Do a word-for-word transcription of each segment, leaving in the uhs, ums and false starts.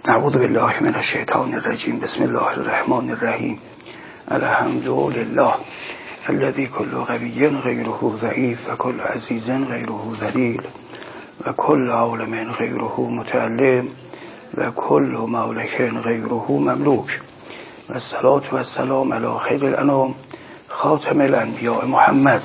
اعوذ بالله من الشیطان الرجیم. بسم الله الرحمن الرحیم. الحمد لله الذي كل قوي غيره ضعيف وكل عزيز غيره ذليل وكل عالم غيره متعلم وكل مالك غيره مملوك والصلاة والسلام على خير الأنام خاتم الأنبياء محمد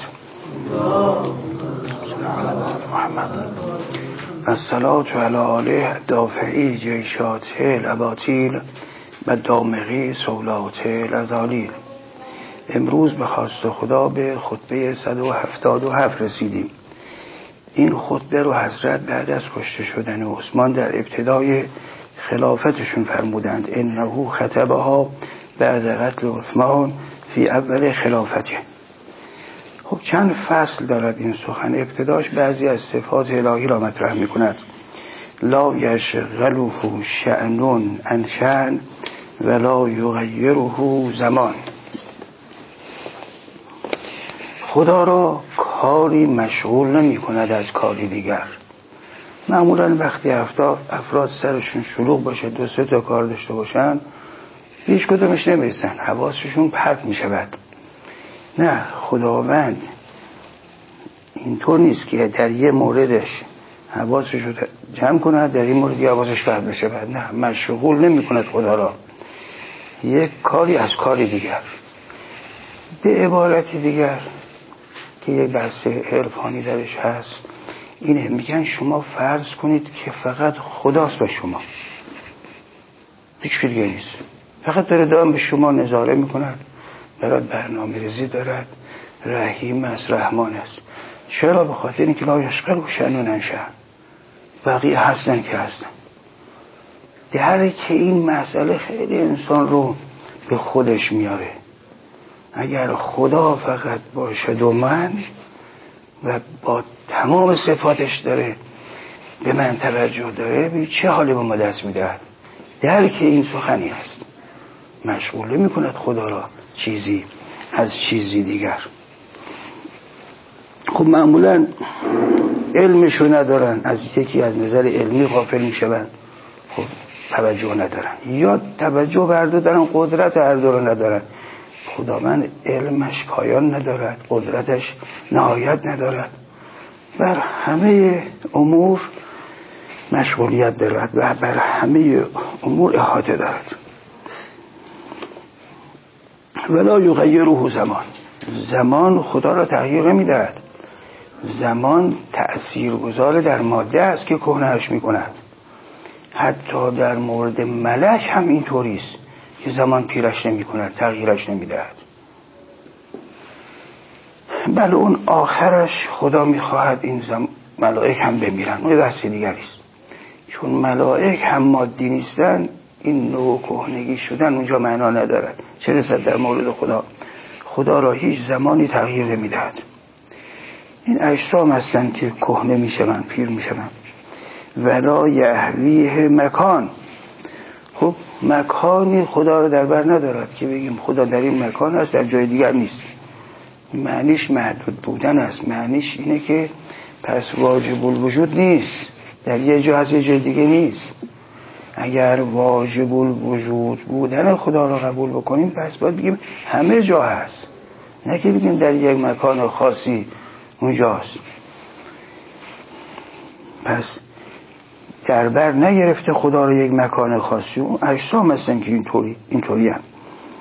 محمد الصلاة على آله دافعی جیشات الاباطیل و دامغی سولات الازالیل. امروز به خواست خدا به خطبه صد و هفتاد و هفت رسیدیم. این خطبه رو حضرت بعد از کشته شدن عثمان در ابتدای خلافتشون فرمودند انه خطبها بعد قتل عثمان فی اول خلافته. خب چند فصل دارد این سخن. ابتداش بعضی از صفات الهی را مطرح می کند. لا یشغله شأن عن شأن ولا یغیره زمان. خدا را کاری مشغول نمی کند از کاری دیگر. معمولا وقتی افراد سرشون شلوغ باشه، دو سه تا کار داشته باشن، هیچ کدومش نمیرسن، حواسشون پرت می شود. نه، خداوند اینطور نیست که در یه موردش حواسش رو جمع کند، در این مورد حواسش پرت بشه. نه، مشغول نمی کند خدا را یک کاری از کاری دیگر. به عبارت دیگر که یک بحث عرفانی درش هست اینه، میگن شما فرض کنید که فقط خداست با شما، هیچ دیگه نیست، فقط داره دائم به شما نظاره میکند، برات برنامه ریزی دارد، رحیم است، رحمان است. چرا؟ به خاطر اینکه لا یشغله شأن عن شأن، بقیه هستن که هستن. در که این مسئله خیلی انسان رو به خودش میاره. اگر خدا فقط باشد و من و با تمام صفاتش داره به من توجه داره، چه حالی به ما دست میدهد؟ در که این سخنی است، مشغول می کند خدا را چیزی از چیزی دیگر. خب معمولا علمشو ندارن، از یکی از نظر علمی غافل می شوند، خب توجه ندارن، یا توجه بر دو دارن، قدرت هر دو رو ندارن. خداوند علمش پایان ندارد، قدرتش نهایت ندارد، بر همه امور مشغولیت دارد و بر همه امور احاطه دارد. ولا یغیره زمان. زمان خدا را تغییر نمیدهد. زمان تأثیرگذار در ماده است که کهنه‌اش میکند. حتی در مورد ملک هم اینطوری است که زمان پیرش نمیکند، تغییرش نمیدهد. بله اون آخرش خدا میخواهد این زم... ملائک هم بمیرن، اون بحث دیگری است. چون ملائک هم مادی نیستن، این نوع کهنگی شدن اونجا معنا ندارد. چه رسد در مورد خدا؟ خدا را هیچ زمانی تغییر نمیدهد. این اجسام هستند که کهنه میشوند، پیر میشوند. ولا یهویه مکان. خب مکانی خدا را در بر ندارد که بگیم خدا در این مکان است، در جای دیگر نیست. معنیش محدود بودن است. معنیش اینه که پس واجب الوجود نیست، در یه جا از یه جای دیگه نیست. اگر واجب الوجود بودن خدا را قبول بکنیم پس باید بگیم همه جا هست، نه که بگیم در یک مکان خاصی اونجاست. پس در بر نگرفته خدا را یک مکان خاصی. اون اجسام هستن که اینطوری اینطوری هم.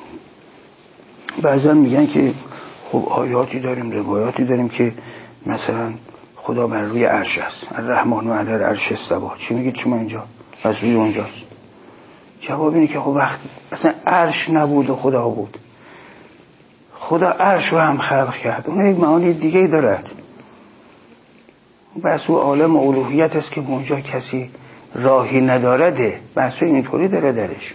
بعضا میگن که خب آیاتی داریم، روایاتی داریم که مثلا خدا بر روی عرش است، الرحمن علی العرش استوی. چی میگید شما اینجا؟ از روی اونجاست. جواب اینه که خب وقت اصلا عرش نبود و خدا بود. خدا عرش رو هم خلق کرد، اون یک معانی دیگه دارد. بس او عالم الوهیت است که اونجا کسی راهی ندارده، بس اینطوری داره درش.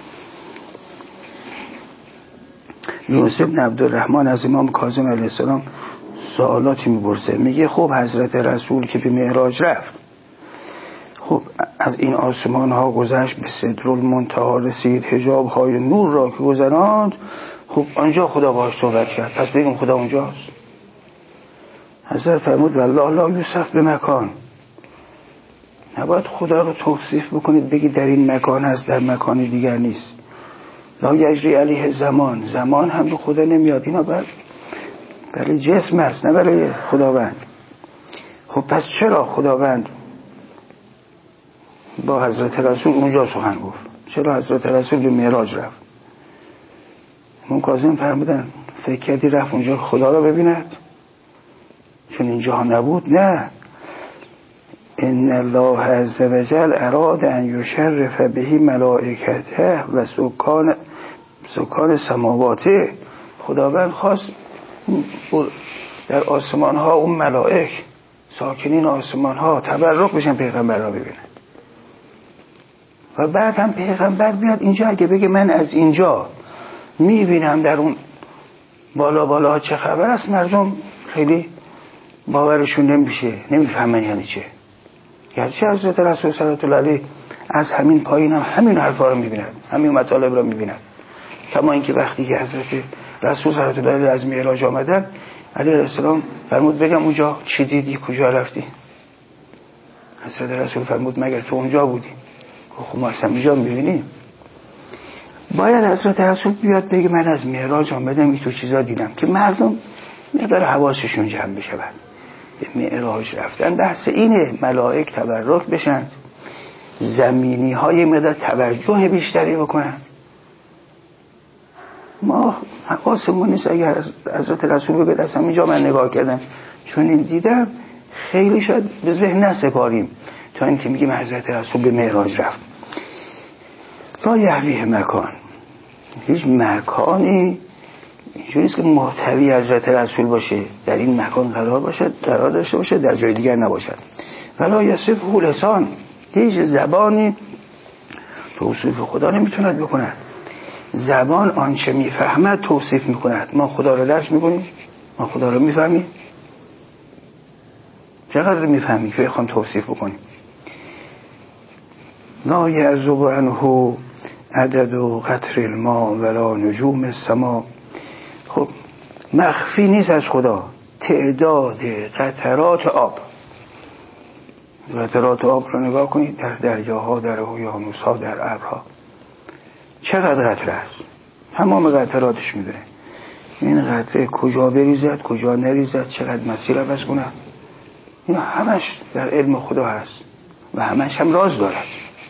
یونس بن عبدالرحمن از امام کاظم علیه السلام سوالاتی میپرسه. میگه خب حضرت رسول که به معراج رفت، خب از این آسمان ها گذشت، به سدرالمنتهی رسید، حجاب های نور را که گذراند، خب آنجا خدا باهاش صحبت کرد، پس بگیم خدا اونجاست. حضرت فرمود والله لا یوصف به مکان. نباید خدا رو توصیف بکنید بگید در این مکان هست در مکان دیگر نیست. لا یجری علیه زمان، زمان هم به خدا نمیاد. اینا بر برای جسم هست نه برای خداوند. خب پس چرا خداوند با حضرت رسول اونجا سخن گفت؟ چرا حضرت رسول به معراج رفت؟ امام کاظم فرمودن فکر کردی رفت اونجا خدا رو ببیند چون اینجا نبود؟ نه، ان الله عز وجل اراد ان یشرف به ملائکته و سکان سکان سماواته. خداوند خواست در آسمان ها اون ملائک ساکنین آسمان ها تبرک بشن پیغمبر را ببینن و بعد هم پیغمبر بیاد اینجا اگه بگه من از اینجا میبینم در اون بالا بالا ها چه خبر است، مردم خیلی باورشون نمیشه، نمیفهمن یعنی چه. گرچه حضرت رسول صلی الله علیه از همین پایین هم همین حرفا رو میبینن، همین مطالب رو میبینن. کما اینکه وقتی که حضرت رسول صلی الله علیه از معراج آمدن علیه السلام فرمود بگم اونجا چی دیدی، کجا رفتی؟ حضرت رسول فرمود مگر تو اونجا بودی؟ خب ما اصلا اینجا میبینیم. باید حضرت رسول بیاد بگه من از معراج آمدم این تو چیزا دیدم که مردم مقدار حواسشون جمع بشه. بعد معراج رفتن بحث اینه ملائک تبرک بشن، زمینی های مقدار توجه بیشتری بکنن. ما حواسمون نیست. اگر حضرت رسول بگه از همینجا من نگاه کردم چون این دیدم، خیلی شاید به ذهن نسپاریم تا اینکه میگیم حضرت رسول به معراج رفت. لا یحویه مکان، هیچ مکانی اینجوریست که محتوی حضرت رسول باشه، در این مکان قرار باشد، قرار داشته باشه، در جای دیگر نباشد. ولا یصفه لسان، هیچ زبانی توصیف خدا نمیتوند بکند. زبان آنچه میفهمد توصیف میکند. ما خدا رو درک میکنیم؟ ما خدا رو میفهمیم؟ چقدر میفهمیم که بخوام توصیف بکنیم؟ لا یعزب عنه عدد و قطر الماء ولا نجوم السما. خب مخفی نیست از خدا تعداد قطرات آب. قطرات آب رو نگاه کنید در دریاها، در اقیانوس‌ها، در ابرها چقدر قطره است. تمام قطراتش میدونه این قطره کجا بریزد کجا نریزد، چقدر مسیر عوض کنه. این همش در علم خدا هست و همش هم راز دارد.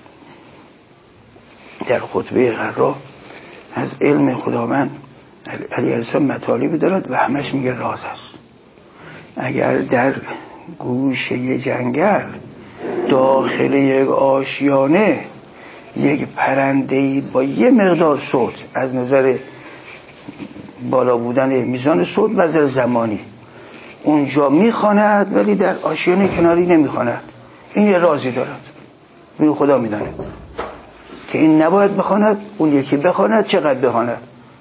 در خطبه غرا از علم خداوند علیه السلام مطالبی دارد و همش میگه راز است. اگر در گوشه جنگل داخل یک آشیانه یک پرنده‌ای با یه مقدار صوت از نظر بالا بودن میزان صوت و نظر زمانی اونجا میخواند ولی در آشیانه کناری نمیخواند، این یه رازی دارد. این خدا میداند که این نباید بخواند، اون یکی بخواند، چقدر بخواند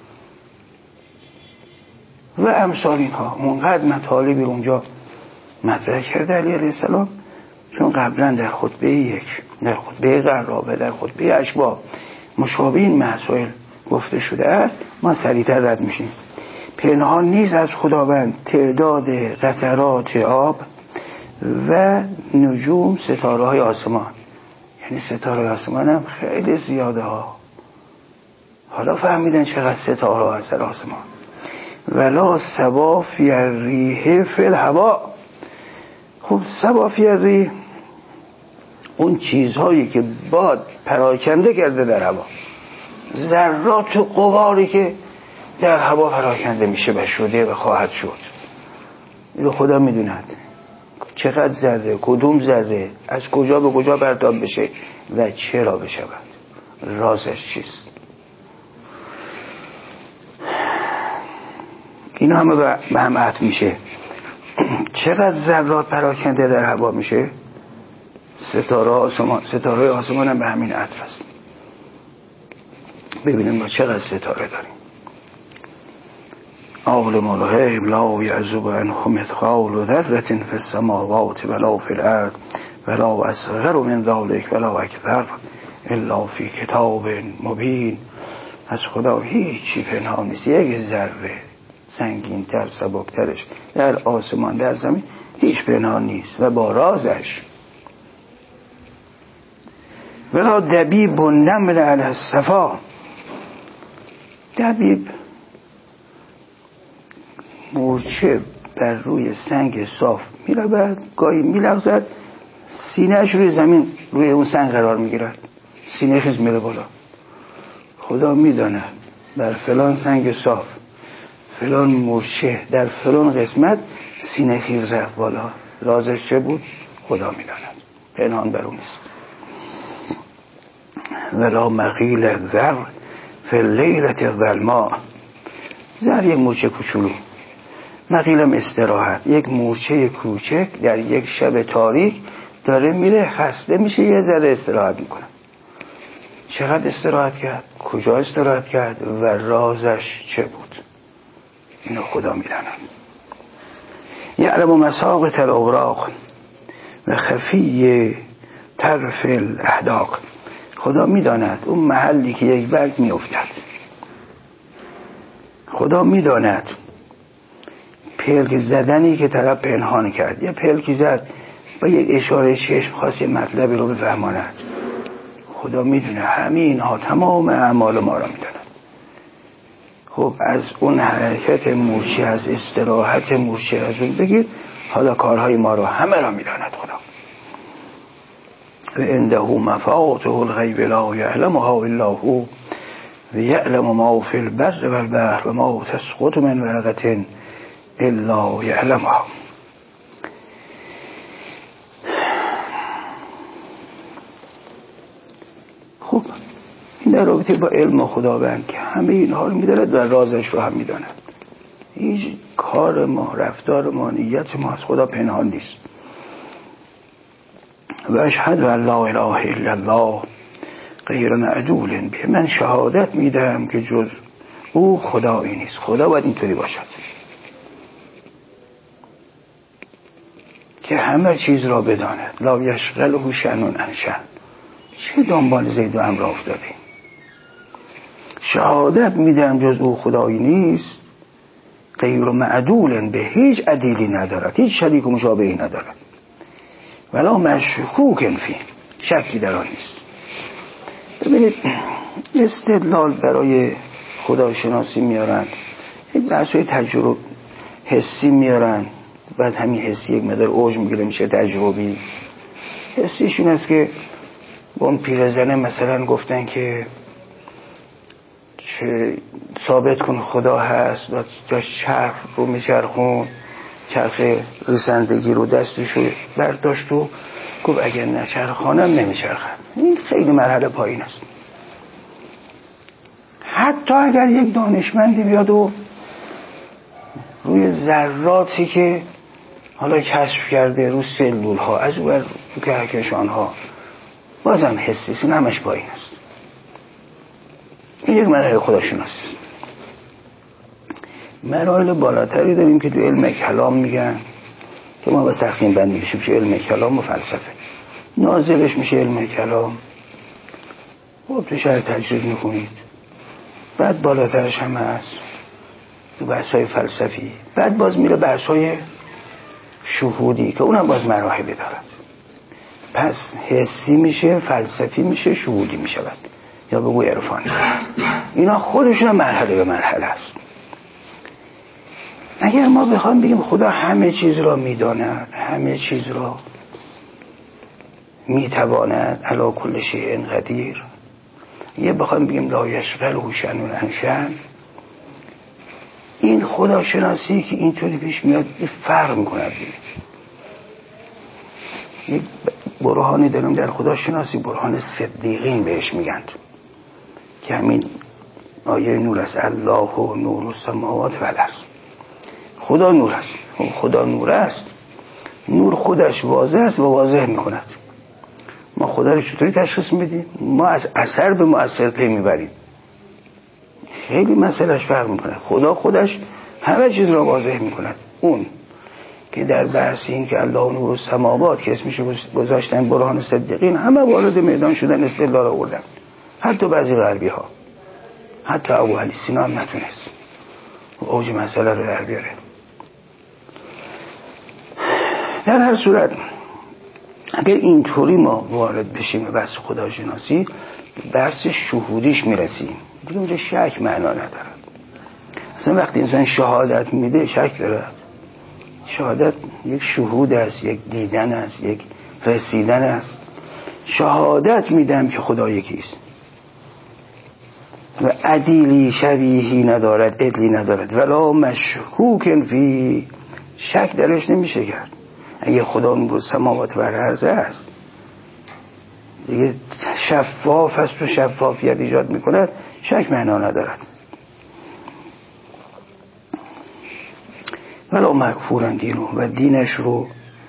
و امثال اینها. اونقدر مطالبی رو اونجا مطرح کرده علیه السلام، چون قبلا در خطبه یک، در خطبه غرا و در خطبه اشباح مشابه این مسائل گفته شده است. ما سریعتر رد میشیم. پنهان نیز از خداوند تعداد قطرات آب و نجوم ستاره های آسمان. یعنی ستاره های آسمان هم خیلی زیاده ها. حالا فهمیدن چقدر ستاره ها هست در آسمان. ولا سبافی الریح فی الهوا. خب سبافی الریح اون چیزهایی که باد پراکنده کرده در هوا، ذرات و غباری که در هوا پراکنده میشه و شده و خواهد شد، اینو خدا میدوند چقدر ذره، کدوم ذره از کجا به کجا پرتاب بشه و چرا بشود، رازش چیست. اینا همه به هم عطف میشه. چقدر ذرات پراکنده در هوا میشه، ستاره آسمان، ستاره آسمان هم به همین عطف است. ببینیم ما چقدر ستاره داریم. عالم الغیب لا یعزب عنه مثقال ذره فی السماوات ولا فی الارض ولا اصغر من ذلک ولا اکبر الا فی کتاب مبین. از خدا هیچی پنهان نیست. یک ذره سنگین‌تر سبکترش در آسمان در زمین هیچ پنهان نیست و با رازش ولا دبیب و نمل علی الصفا. دبیب مورچه بر روی سنگ صاف میرود، گاهی میلغزد، سینهش روی زمین روی اون سنگ قرار میگیرد، سینه خیز میره بالا. خدا میداند بر فلان سنگ صاف فلان مورچه در فلان قسمت سینه خیز رفت بالا. رازش چه بود؟ خدا میداند، پنهان بر اون نیست. ولا مغیل ذر فی اللیلة الظلماء. ذر یک مورچه کوچولو، مغیلم استراحت، یک مورچه کوچک در یک شب تاریک داره میره، خسته میشه، یه ذره استراحت میکنه. چقدر استراحت کرد؟ کجا استراحت کرد؟ و رازش چه بود؟ اینو خدا میداند. یعلم مساقط الاوراق و خفی طرف الاحداق. خدا میداند اون محلی که یک برگ میافتد. خدا میداند پلک زدنی که طرف پنهان کرد، یه پلکی زد با یک اشاره چشم خواست یه مطلبی رو بفهماند. خدا میدونه همه اینها، تمام اعمال ما را میداند. خب از اون حرکت مورچه، از استراحت مورچه از اون بگید، حالا کارهای ما رو همه را میداند خدا. و عنده مفاتح الغیب لا یعلمها الا هو و یعلم ما فی البر والبحر و ما تسقط من ورقة الا یعلمها. خب این در رابطه با علم خداوند که همه اینها رو میداند و رازش رو هم میداند. هیچ کار ما، رفتار ما، نیت ما از خدا پنهان نیست. و اشهد ان لا اله الا الله غیر معدول به. من شهادت میدم که جز او خدایی نیست. خدا باید اینطوری باشد که همه چیز را بداند. لا یشغله شأن عن شأن. چه دنبال زید و عمرو افتاده؟ شهادت میدم جز او خدایی نیست، غیر معدول به، هیچ عدیلی ندارد، هیچ شریک و مشابهی ندارد. ولا مشکوک فی، شکی در آن نیست. ببینید استدلال برای خداشناسی میارن، یک بحثای تجربه حسی میارن، بعد همین حسی یک مقدار اوج میگیره میشه تجربی. حسیشون است که با اون پیرزنه مثلا گفتن که چه ثابت کن خدا هست، داشت چرخ رو میچرخون، چرخ رسندگی رو دستشو برداشت و گفت اگر نچرخانم نمیچرخد. این خیلی مرحله پایین است. حتی اگر یک دانشمندی بیاد و روی ذراتی که حالا کشف کرده، رو سلول ها، از اون رو کهکشان ها، بازم حسی این همش پایین است. این یک مرحله خداشناسی است. مراحل بالاتری داریم که تو علم کلام میگن که ما با تقسیم بندی بشیم، میشه علم کلام و فلسفه. نازلش میشه علم کلام، خب تو شهر تجرید میکنید. بعد بالاترش هم هست تو بحث‌های فلسفی. بعد باز میره بحث‌های شهودی که اونم باز مراحلی دارد. پس حسی میشه، فلسفی میشه، شهودی میشود، یا بگو عرفانی. اینا خودشون مرحله به مرحله است. اگر ما بخوام بگیم خدا همه چیز را میداند، همه چیز را میتواند، علی کل شیء قدیر، یه بخوام بگیم لا یشغله شأن عن شأن، این خداشناسی که اینطوری پیش میاد این فرق میکنه. یک برهانی داریم در خداشناسی، برهان صدیقین بهش میگن، که همین آیه نور است، الله و نور السماوات و الارض. خدا نور است. خدا نور است، نور خودش واضح است و واضح میکند. ما خدا رو چطوری تشخیص میدیم؟ ما از اثر به مؤثر پی میبریم. خیلی مسئلهش فرق میکنه. خدا خودش همه چیز را واضح میکند. اون که در بحث این که الله نور السماوات که اسمش گذاشتن برهان صدیقین، همه وارد میدان شدن، استدلال آوردن. حتی بعضی غربی ها، حتی ابو علی سینا هم نتونست اوج مسئله رو در بیاره. در هر صورت اگر اینطوری ما وارد بشیم به بحث خداشناسی، بحث شهودیش میرسیم دیگه، اونجا شک معنا نداره. اصلا وقتی انسان شهادت میده شک داره؟ شهادت یک شهود است، یک دیدن است، یک رسیدن است. شهادت میدم که خدا یکیست و عدیلی شبیهی ندارد، عدلی ندارد، ولا مشکوک فی، شک درش نمیشه کرد. اگه خدا نور سماوات و الارض است دیگه شفاف است و شفافیت ایجاد میکند، شک معنا ندارد. ولا مکفورن دینو، و دینش رو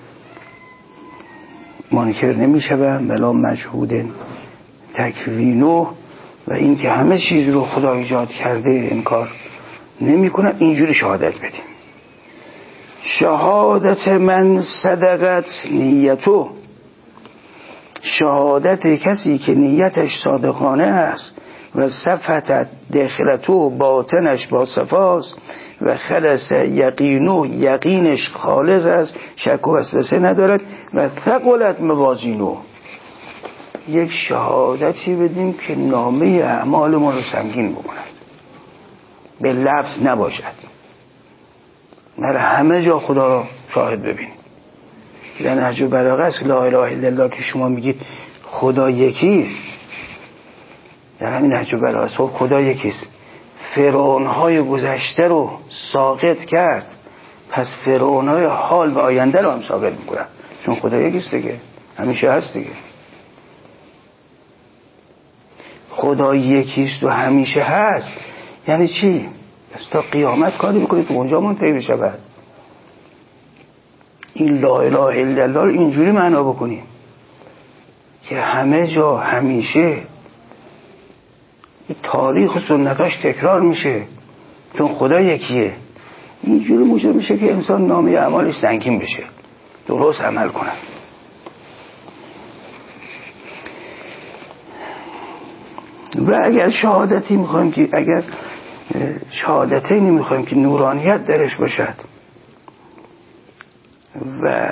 منکر نمیشوم، ولا مجهود تکوینو، و این که همه چیز رو خدا ایجاد کرده انکار نمی کنم. اینجوری شهادت بدیم. شهادت من صدقت نیتو، شهادت کسی که نیتش صادقانه است و صفت داخلتو، باطنش با صفاست، و خلص یقینو، یقینش خالص است، شک و وسوسه ندارد، و ثقلت موازینو، یک شهادتی بدیم که نامه اعمال ما رو سنگین بکند، به لفظ نباشد، در همه جا خدا رو شاهد ببینیم. در نهج البلاغه است لا اله الا الله که شما میگید خدا یکیست، در همین نهج البلاغه است خدا یکیست. فرعون‌های گذشته رو ساقط کرد، پس فرعون‌های حال و آینده رو هم ساقط میکنه، چون خدا یکیست دیگه، همیشه هست دیگه. خدا یکیست و همیشه هست یعنی چی؟ پس تا قیامت کاری بکنید که اونجا منتهی بشه. بعد این لا اله الا الله رو اینجوری معنا بکنیم که همه جا همیشه تاریخ و سنتاش تکرار میشه، چون خدا یکیه. اینجوری موجب میشه که انسان نامه اعمالش سنگین بشه، درست عمل کنه. و اگر شهادتی میخوایم که اگر شهادتی نمیخوایم که نورانیت درش باشد و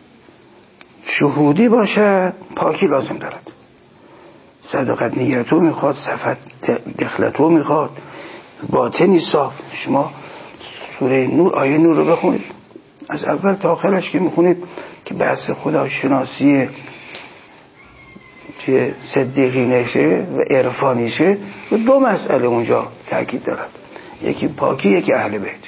شهودی باشد، پاکی لازم دارد. صدقت نیتو میخواد، صفت دخلتو میخواد، باطنی صاف. شما سوره نور، آیه نور رو بخونید از اول تا آخرش که میخونید که بحث خداشناسی که صدیقینشه و عرفانیشه، و دو مسئله اونجا تاکید دارد، یکی پاکی، یکی اهل بیت.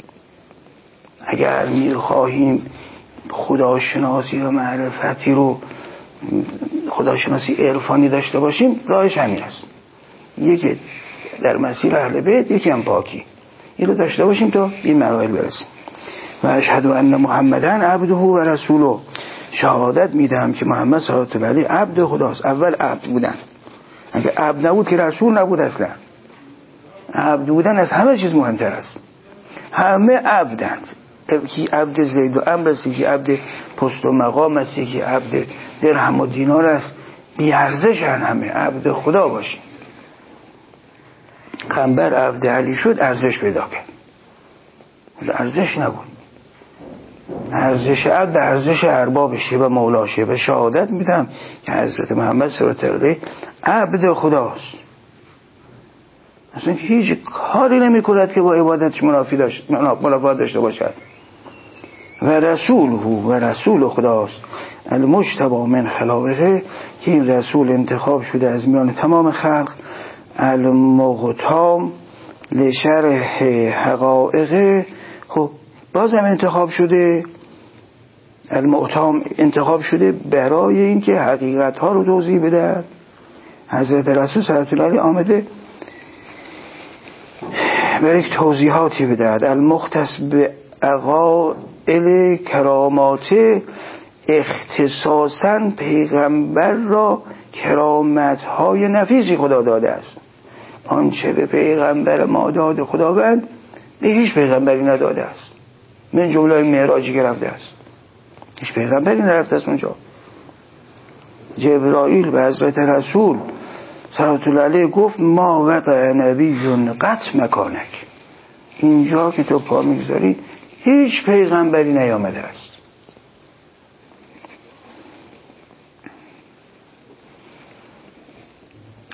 اگر میخواهیم خداشناسی و معرفتی رو، خداشناسی عرفانی داشته باشیم، راهش همین است، یکی در مسیر اهل بیت، یکی هم پاکی. این رو داشته باشیم تا این مراحل برسیم. و اشهد ان محمدن عبده و رسوله، شهادت میدم که محمد صلی الله علیه و عبد خداست. اول عبد بودن، اگه عبد نبود که رسول نبود. اصلا عبد بودن از همه چیز مهمتر است. همه عبدند، یکی عبد زید و عمرو است، یکی عبد پست و مقام است، یکی عبد درهم و دینار است. بی ارزش همه، عبد خدا باشیم. قنبر عبد علی شد، ارزش پیدا کرد، ارزش نبود. ارزش عبد ارزش اربابشه و مولاشه. و شهادت میدم که حضرت محمد صلی الله علیه و عبد خداست. اصلا هیچ کاری نمی کند که با عبادتش منافی داشت منافات داشته باشد. و رسول هو، و رسول خداست. المجتبی من خلائقه، که این رسول انتخاب شده از میان تمام خلق. المختام لشرح حقائق، خب بازم انتخاب شده، المختام انتخاب شده برای اینکه حقیقت ها رو توضیح بده. حضرت رسول صلی الله علیه آمده برای یک توضیحاتی بدهد. المختص به عقائل کرامات، اختصاصا پیغمبر را کرامت های نفیسی خدا داده است. آنچه به پیغمبر ما داده خداوند به هیچ پیغمبری نداده است. من جمله معراجی که رفته است، هیچ پیغمبری نرفته است اونجا. جبرائیل به حضرت رسول صلی الله علیه گفت ما وقع نبی قط مکانک، اینجا که تو پا میگذاری هیچ پیغمبری نیامده است.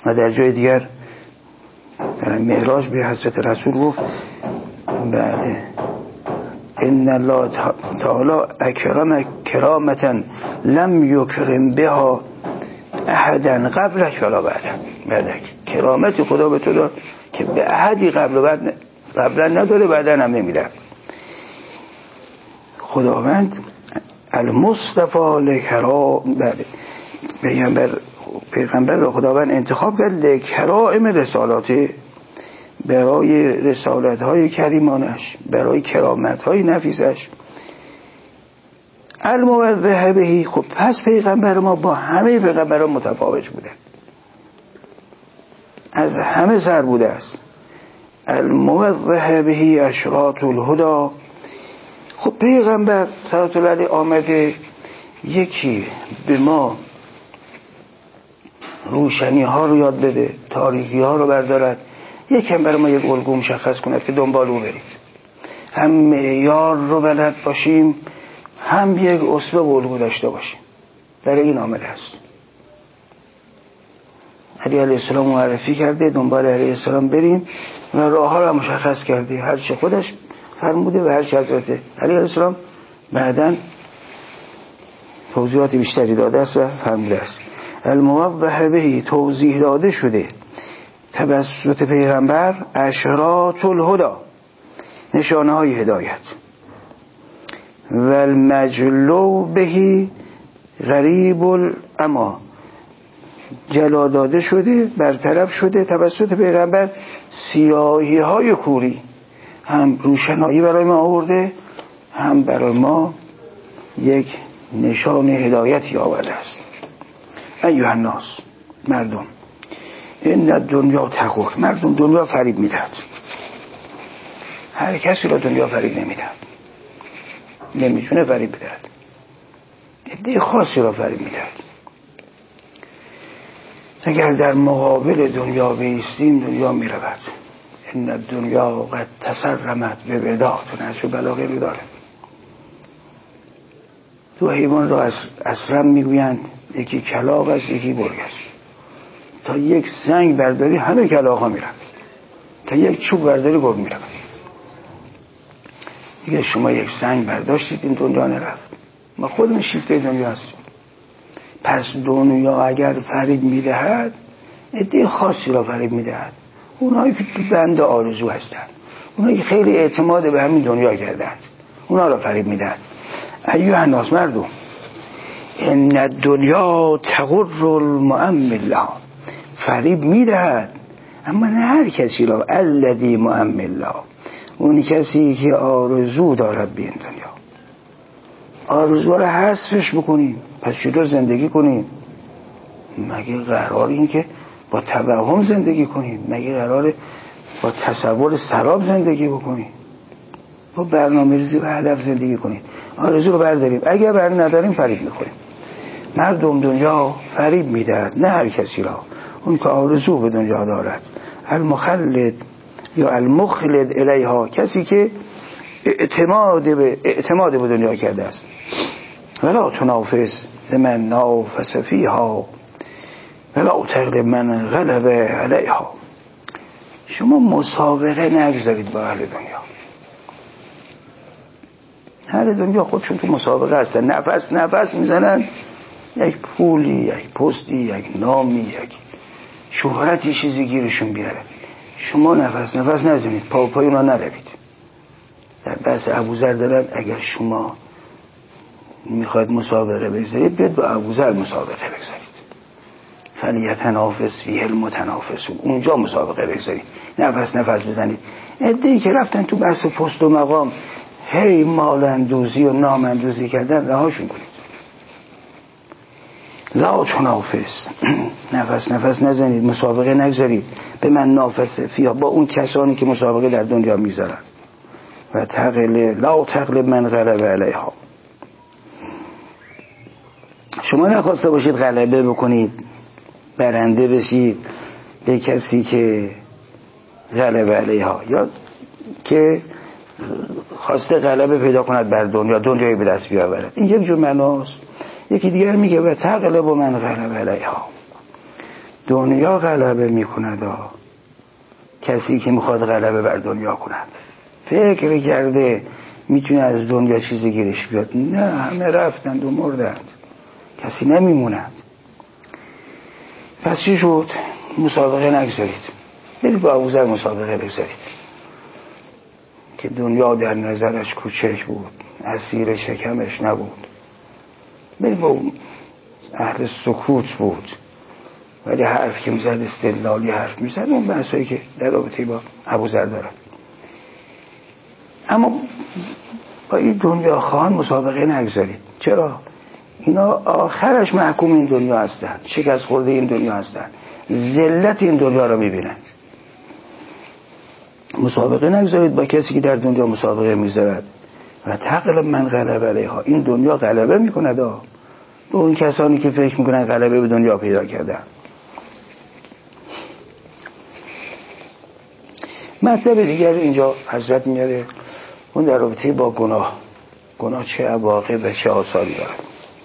و در جای دیگر در معراج به حضرت رسول گفت بله ان الله تعالی اکرم کرامتا لم یکرم بها احدا قبلک ولا بعدک. بعدک کرامت خدا به تو داد که به احدی قبل و بعد قبلا نداره، بعدا هم نمیداد. خداوند المصطفی لکرام، بله پیغمبر پیغمبر را خداوند انتخاب کرد لکرائم رسالاته، برای رسالت های کریمانش، برای کرامت های نفیسش. الموضح بهی، خب پس پیغمبر ما با همه پیغمبران متفاوت بوده، از همه سر بوده است. الموضح بهی اشراط الهدى، خب پیغمبر صلوات الله علیه آمده یکی به ما روشنی ها رو یاد بده، تاریکی ها رو بردارد، یکم برای ما یک الگو مشخص کند که دنبال او برید، هم معیار رو بلد باشیم، هم یک اسوه و الگو داشته باشیم. برای این آمده است. علی علیه السلام معرفی کرده، دنبال علیه السلام بریم و راه ها رو مشخص کرده، هر چه خودش فرموده و هر چه حضرت علی علیه السلام بعداً توضیحات بیشتری داده است و فرموده است. الموضح بهی، توضیح داده شده توسط پیغمبر اشراط الهدى، نشانه های هدایت. و المجلو بهی غریب الاما، جلا داده شده، برطرف شده توسط پیغمبر سیاهی های کوری، هم روشنایی برای ما آورده، هم برای ما یک نشان هدایتی آورده است. ایها الناس، مردم، این دنیا تغر، مردم دنیا فریب میدهد. هر کسی را دنیا فریب نمیدهد، نمیتونه فریب بدهد، عده خاصی را فریب میدهد. اگر در مقابل دنیا بایستیم دنیا میرود. این دنیا قد تسرمت به بداعت، نشو بلاغه رو داره. دو حیوان را اصلا میگویند، یکی کلاغ است یکی گرگ است. تا یک سنگ برداری همه کلاغ ها میرن، تا یک چوب برداری گرگ میرن. دیگه شما یک سنگ برداشتید این دنیا نرفت. ما خودمون شیفته دنیا هستیم. پس دنیا اگر فریب میدهد عده خاصی را فریب میدهد، اونایی که تو بند آرزو هستند، اونایی که خیلی اعتماد به همین دنیا کردند، اونا را فریب میدهد. ایها الناس، مردم، ان الدنیا تغر المؤمل، فریب میدهد اما نه هر کسی را. الذی مؤمل، اون کسی که آرزو دارد به این دنیا. آرزو را حذفش بکنیم، پس چطور زندگی کنیم؟ مگه قرار این که با توهم زندگی کنیم؟ مگه قراره با تصور سراب زندگی بکنیم؟ با برنامه ریزی و هدف زندگی کنیم. آرزو رو برداریم، اگر بر نداریم فریب میخوریم. مردم دنیا فریب میدهد، نه هر کسی را. اون که آرزو به دنیا دارد، المخلد یا المخلد الیها، کسی که اعتماد به اعتماد به دنیا کرده است. ولا تنافس لمن نافس فیها ولا تغلب من غلب علیها. شما مسابقه نگذارید با اهل دنیا. اهل دنیا خودشون تو مسابقه هستن، نفس نفس میزنن، یک پولی، یک پستی، یک نامی، یک شهرتی، چیزی گیرشون بیاره. شما نفس نفس نزنید، پا پای اونا نروید. در بحث ابوذر دارن اگر شما میخواید مسابقه بگذارید، بیاد با ابوذر مسابقه بگذارید. فلیتنافس فیه المتنافسون، اونجا مسابقه بگذارید، نفس نفس بزنید. عده‌ای که رفتن تو بحث پست و مقام هی مالندوزی و نامندوزی کردن، رهاشون کنید. لا تنافس، نفس نفس نزنید، مسابقه نگذارید. به من نافسه فیها، با اون کسانی که مسابقه در دنیا میذارن. و تغلب لا تغلب من غلب علیها، شما نخواسته باشید غلبه بکنید، برنده بشید به کسی که غلب علیها، یا که خواسته غلبه پیدا کند بر دنیا، دنیایی به دست بیاورد. این یک جور معناست. یکی دیگر میگه و تغلب من غلب علیها، دنیا غلبه میکند ها. کسی که میخواد غلبه بر دنیا کند فکر کرده میتونه از دنیا چیزی گیرش بیاد. نه، همه رفتند و مردند، کسی نمیموند. پس چی شد؟ مسابقه نگذارید، برید با ابوذر مسابقه بگذارید که دنیا در نظرش کوچک بود، اسیر شکمش نبود. برید با اهل سکوت بود، ولی حرف که میزد استدلالی حرف میزد، اون بحثایی که در رابطه با ابوذر دارد. اما با این دنیا خواهان مسابقه نگذارید. چرا؟ اینا آخرش محکوم این دنیا هستن، شکست خورده این دنیا هستن، ذلت این دنیا رو میبینن. مسابقه نگذارید با کسی که در دنیا مسابقه میذارد و تغلب من غلبه علیها. این دنیا غلبه میکند ها به اون کسانی که فکر میکنن غلبه به دنیا پیدا کردن. مطلب دیگر اینجا حضرت میاره، اون در رابطه با گناه. گناه چه عواقب و چه آثاری دارد.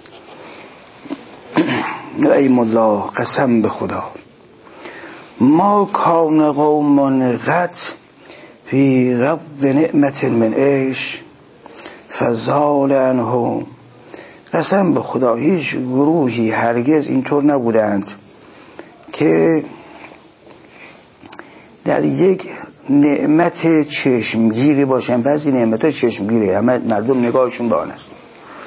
ایم الله، قسم به خدا، ما کان قوم قط فی غض نعمت من عیش فزال عنهم. قسم به خدا هیچ گروهی هرگز اینطور نبودند که در یک نعمت چشمگیری باشن. بعضی نعمت ها چشمگیره، همه مردم نگاهشون به آن است.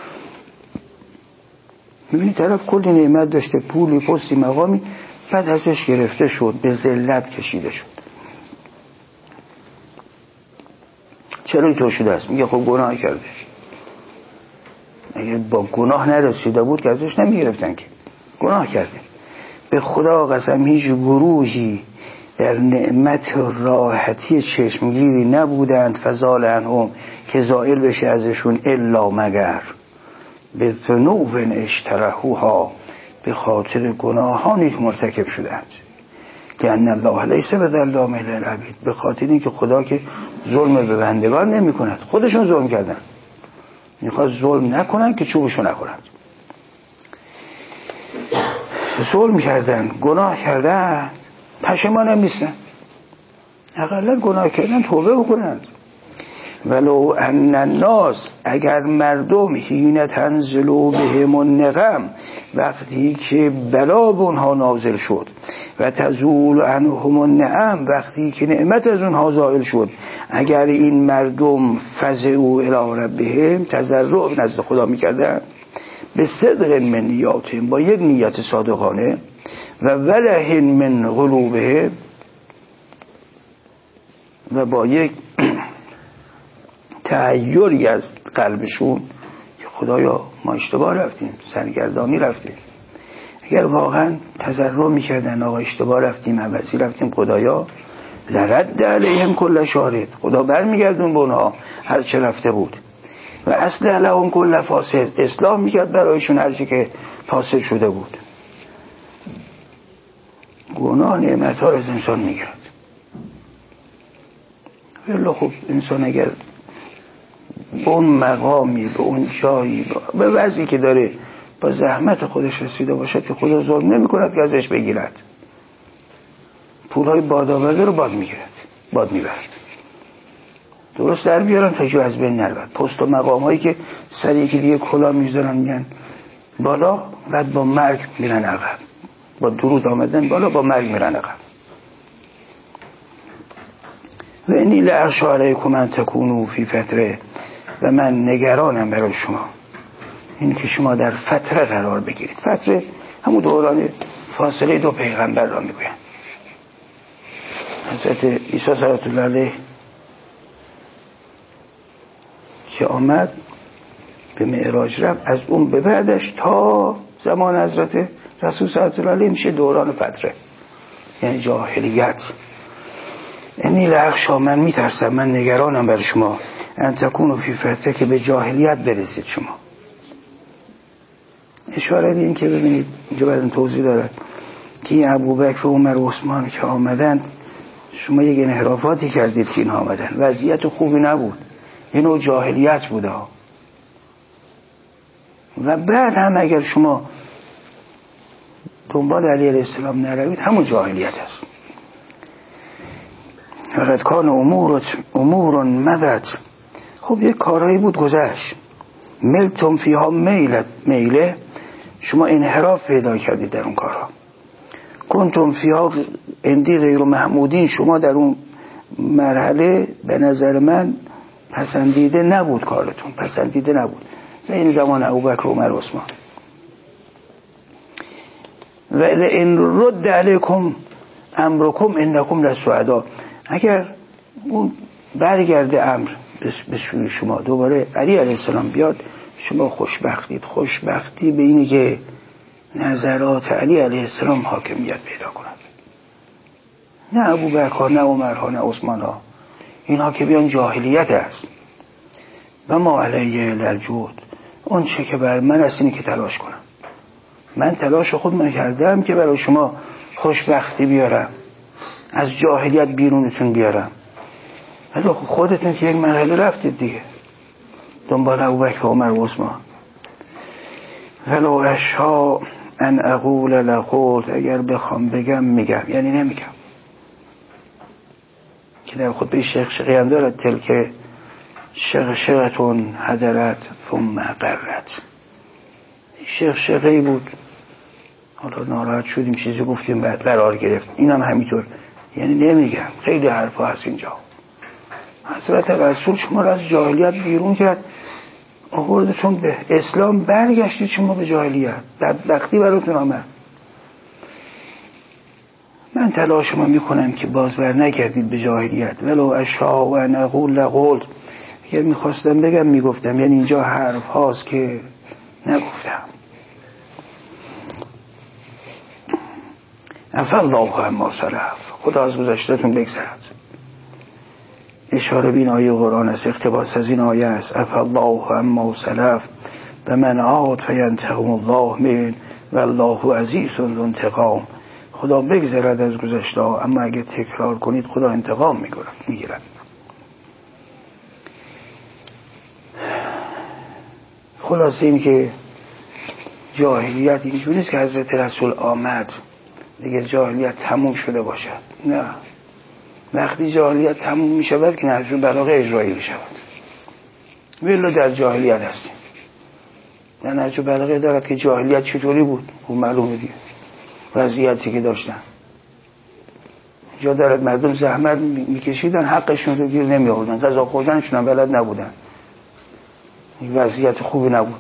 میبینی طرف کلی نعمت داشته، پولی، پستی، مقامی، بعد ازش گرفته شد، به ذلت کشیده شد. چرا اینطور شده است؟ میگه خب گناه کرده. اگه با گناه نرسیده بود که ازش نمیگرفتن، که گناه کرده. به خدا قسم هیچ گروهی در نعمت راحتی چشمگیری نبودند فزال عنهم که زائل بشه ازشون، الا مگر به ذنوب اشترحوها، به خاطر گناهانی که مرتکب شدند. لأن الله لیس بظلام للعبید، به خاطر اینکه خدا که ظلم به بندگان نمی کند، خودشون ظلم کردن، میخواد ظلم نکنن که چوبشو نخورند. ظلم کردن، گناه کردن، پشیمان هم نیستن، اقلا گناه کردن توبه بکنند. ولو ان الناس، اگر مردم حین تنزل بهم النقم، وقتی که بلا به اونها نازل شد، و تزول عنهم النعم، وقتی که نعمت از اونها زائل شد، اگر این مردم فزعوا الی ربهم، تضرع نزد خدا میکردن، به صدق من نیاتهم، با یک نیت صادقانه، و ولح من قلوبهم، و با یک تحیری از قلبشون که خدایا ما اشتباه رفتیم، سرگردانی رفتیم. اگر واقعا تضرع میکردن، آقا اشتباه رفتیم، عوضی رفتیم، خدایا لرد علیهم کل شارد، خدا برمیگردون به اونها هر چه رفته بود، و اصلح لهم کل فاسد، اصلاح میکرد برایشون هر چی که فاسد شده بود. گناه نعمت ها رو از انسان میگرد. ولی خب انسان اگر به اون مقامی، به اون جایی، به وضعی که داره با زحمت خودش رسیده باشد که خدا ظلم نمی کند که ازش بگیرد، پولهای باد آورده رو باد میگیرد، باد میبرد، درست در بیارن تا جو از بین نرود. پست و مقام هایی که سر یکی دیگه کلا میذارن میگن بالا، بعد با مرگ میرن عقب، با درود آمدن بالا، با مرگ میرن عقب. و انی لأخشی علیکم ان تکونوا فی فتره، و من نگرانم برای شما این که شما در فتره قرار بگیرید. فتره همون دوران فاصله دو پیغمبر را میگویند. حضرت عیسی صلوات الله علیه که آمد به معراج رفت، از اون به بعدش تا زمان حضرت رسول صلوات الله علیه میشه دوران فتره، یعنی جاهلیت. انی لأخشی، من میترسم، من نگرانم برای شما، ان تکونوا فی فتره، که به جاهلیت برسید شما. اشاره به این که ببینید اینجا بعدن توضیح داره که ابوبکر و عمر و عثمان که آمدند، شما یک انحرافاتی کردید که اینها آمدن، وضعیت خوبی نبود، یه نوع جاهلیت بوده. و بعد هم اگر شما دنبال علی علیه السلام نروید همون جاهلیت است. فقط کان امور امور مدد. خب یک کارهایی بود گذشت، ملتم فیها میلت میله، شما انحراف پیدا کردید در اون کارها. کنتم فیها اندی غیر محمودین، شما در اون مرحله به نظر من پسندیده نبود، کارتون پسندیده نبود. این زمان ابوبکر و عمر و عثمان. و ان رد علیکم امرکم انکم لسعدا، اگر اون برگرده امر به سوی شما، دوباره علی علیه السلام بیاد، شما خوشبختید. خوشبختی به اینه که نظرات علی علیه السلام حاکمیت پیدا کند، نه ابوبکر، نه عمر، نه عثمان ها. اینها که بیان جاهلیت است. و ما علیه للجود، اون چه که بر من است اینه که تلاش کنم. من تلاش خود من کردم که برای شما خوشبختی بیارم، از جاهلیت بیرونتون بیارم. ولی خودتون که یک مرحله رفتید دیگه دنبال ابوبکر و عمر و عثمان. ولو اشاء ان اقول لقلت، اگر بخوام بگم میگم، یعنی نمیگم. که در خطبه شقشقی هم دارد تلک شقشقتون هدرت ثم قرت. شقشقی بود، حالا ناراحت شدیم چیزی گفتیم بعد قرار گرفت. اینم هم همینطور، یعنی نمیگم. خیلی حرفا هست اینجا. حضرت رسول شما را از جاهلیت بیرون کرد، آوردتون به اسلام، برگشتید شما به جاهلیت. بدبختی براتون آمد. من تلاش ما میکنم که باز بر نگردید به جاهلیت. ولو اشاء و ان اقول لقلت، اگر میخواستم بگم میگفتم. یعنی اینجا حرف هاست که نگفتم. عفا الله عما سلف، خدا از گذشته‌تون بگذرد. اشاره به این آیه قرآن است، اقتباس از این آیه است. عفا الله عما سلف و من عاد فینتقم الله من والله عزیز ذو انتقام. خدا بگذرد از گذشته ها، اما اگه تکرار کنید خدا انتقام میگیرد میگیرد. خلاصه این که جاهلیت اینجوری نیست که حضرت رسول آمد دیگه جاهلیت تموم شده باشد. نه، وقتی جاهلیت تموم می شود که نهج البلاغه اجرایی می شود. ولی در جاهلیت هستیم. در نهج البلاغه دارد که جاهلیت چطوری بود، اون معلومه دیگه، وضعیتی که داشتن. جا دارد مردم زحمت می کشیدن، حقشون رو گیر نمی آوردن، غذا خوردنشون هم بلد نبودن، این وضعیت خوبی نبود.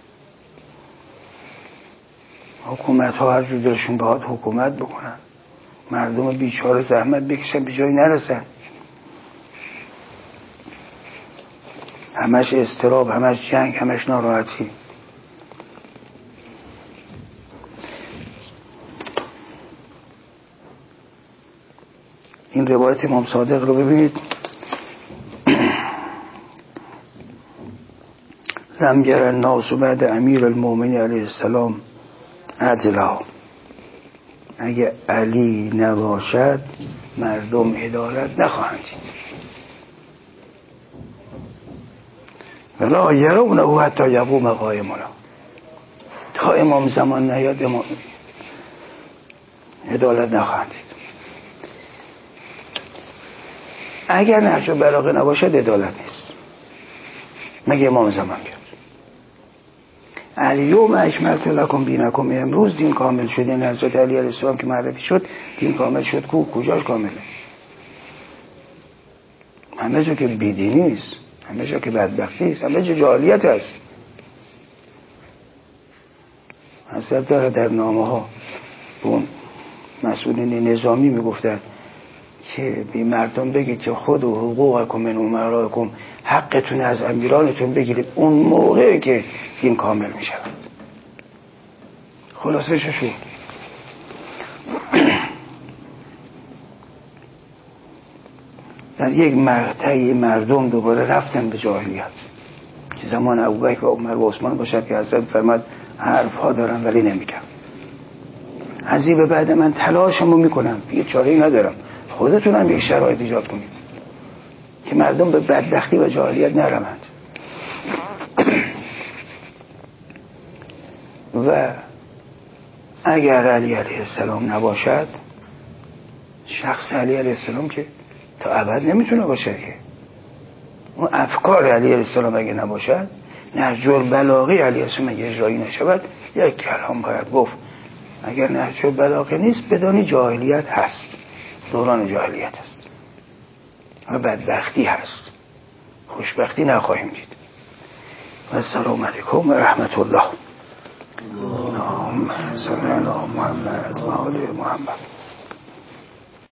حکومت ها هر جور دلشون بخواد حکومت بکنن، مردم بیچاره زحمت بکشن به جایی نرسن، همش اضطراب، همش جنگ، همش ناراحتی. این روایت امام صادق رو ببینید. لم یر الناس بعد امیر المؤمنین علیه السلام عدلا، اگه علی نباشد مردم عدالت نخواهند دید. ولا یرونه حتی یقوم قائمنا، تا امام زمان نیاد امام عدالت نخواهند دید. اگر نهج البلاغه نباشد عدالت نیست، مگه امام زمان بیاد. الیوم اکملت لکم دینکم، امروز دین کامل شد. این حضرت علی علیه السلام که معرفی شد دین کامل شد. کو کجاش کامله؟ همه جا که بیدینی است، همه جا که بدبختی است، همه جا جاهلیت است. حضرت داره در نامه ها اون مسئولین نظامی میگفتن که بی مردم بگید که خود و حقوقکم من امرائکم، حقتون از امیرانتون بگیرید، اون موقعی که دین کامل می شود. خلاصه شو در یک مقطعی مردم دوباره رفتن به جاهلیت، که زمان ابوبکر و عمر و عثمان باشد که حضرت فرمود حرف ها دارم ولی نمیگم. از این به بعد من تلاشمو میکنم، یه چاره‌ای ندارم. خودتونم یک شرایط ایجاد کنید که مردم به بدبختی و جاهلیت نروند. و اگر علی علیه السلام نباشد، شخص علی علیه السلام که تا ابد نمیتونه باشه که. اون افکار علی علیه السلام اگه نباشد، نهج البلاغه علیه السلام اگه اجرایی نشود، یک کلام باید گفت. اگر نهج البلاغه نیست، بدانی جاهلیت هست، دوران جاهلیت هست و بدبختی هست، خوشبختی نخواهیم دید. و السلام علیکم و رحمت الله. اللهم صل علی محمد و آل محمد.